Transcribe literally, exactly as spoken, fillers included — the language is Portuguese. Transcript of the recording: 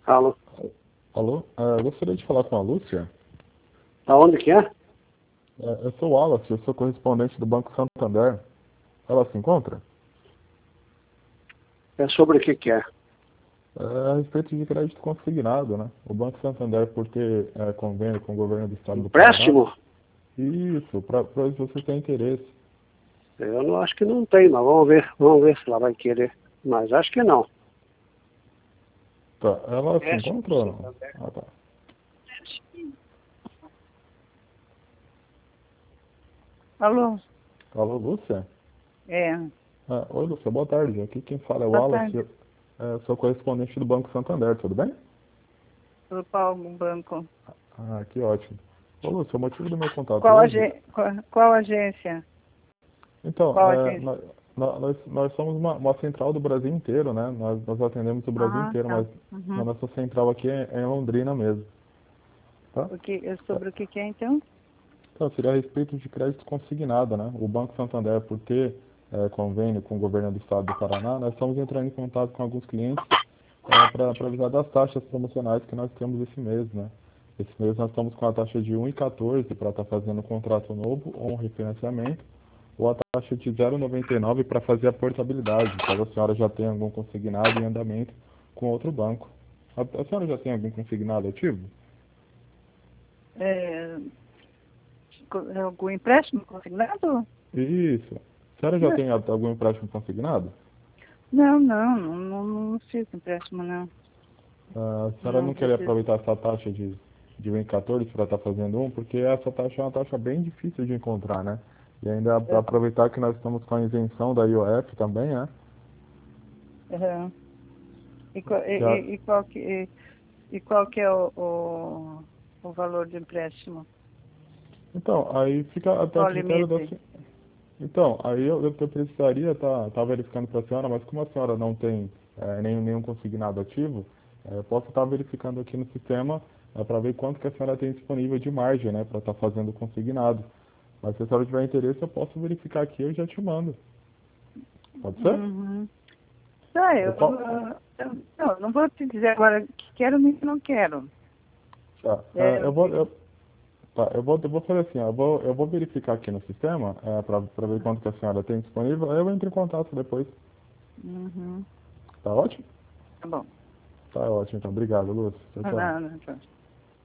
Alô? Alô? É, eu gostaria de falar com a Lúcia. Aonde que é? É, eu sou o Wallace, eu sou correspondente do Banco Santander. Ela se encontra? É sobre o que que é? É, a respeito de crédito consignado, né? O Banco Santander, por ter é, convênio com o governo do estado do Paraná. Empréstimo? Isso, para ver se você tem interesse. Eu não acho que não tem, mas vamos ver. Vamos ver se ela vai querer. Mas acho que não. Tá, ela se Empréstimo encontra do ou não? Santander. Ah, tá. Alô? Alô, Lúcia? É, Ah, oi, Lúcia, boa tarde. Aqui quem fala é o boa Wallace, tarde. eu é, sou correspondente do Banco Santander, tudo bem? Do qual banco? Ah, que ótimo. Ô, Lúcia, o motivo do meu contato Qual, hoje. agen qual, qual agência? Então, Qual é, agência? nó- nó- nós, nós somos uma, uma central do Brasil inteiro, né? Nós, nós atendemos o Brasil Ah, inteiro, tá. mas a Uhum. nossa central aqui é, é em Londrina mesmo, tá? O que, é É, sobre o que que é, então? Então, seria a respeito de crédito consignado, né? O Banco Santander, por ter é, convênio com o governo do estado do Paraná, nós estamos entrando em contato com alguns clientes para avisar das taxas promocionais que nós temos esse mês, né? Esse mês nós estamos com a taxa de um vírgula quatorze para estar fazendo um contrato novo ou um refinanciamento, ou a taxa de zero vírgula noventa e nove para fazer a portabilidade, caso a senhora já tenha algum consignado em andamento com outro banco. A, a senhora já tem algum consignado ativo? É, co- algum empréstimo consignado? Isso. A senhora já Não, tem a- algum empréstimo consignado? não, não, não, não, não fiz empréstimo, não. Ah, a senhora Não não queria preciso. aproveitar essa taxa de, de um vírgula quatorze para estar fazendo um, porque essa taxa é uma taxa bem difícil de encontrar, né? E ainda É, aproveitar que nós estamos com a isenção da I O F também, né? é. E, qual- e, Que a- e, e qual que, e, e qual que é o, o, o valor do empréstimo? Então, aí fica até a Qual o critério da, limite? se- Então, aí eu, eu precisaria estar tá, tá verificando para a senhora, mas como a senhora não tem é, nenhum, nenhum consignado ativo, é, eu posso estar verificando aqui no sistema para ver quanto que a senhora tem disponível de margem, né, para estar fazendo o consignado. Mas se a senhora tiver interesse, eu posso verificar aqui e eu já te mando. Pode ser? Uhum. Tá, Eu eu, po- eu não, não vou te dizer agora que quero nem que não quero. tá, É, é, eu vou, eu, tá, eu vou, eu vou fazer assim, ó, eu vou, eu vou verificar aqui no sistema é, para ver quanto que a senhora tem disponível, aí eu entro em contato depois. uhum, Tá ótimo? tá bom. Tá ótimo, então. Obrigado, Lúcio. Tchau, Não, tchau. não, não.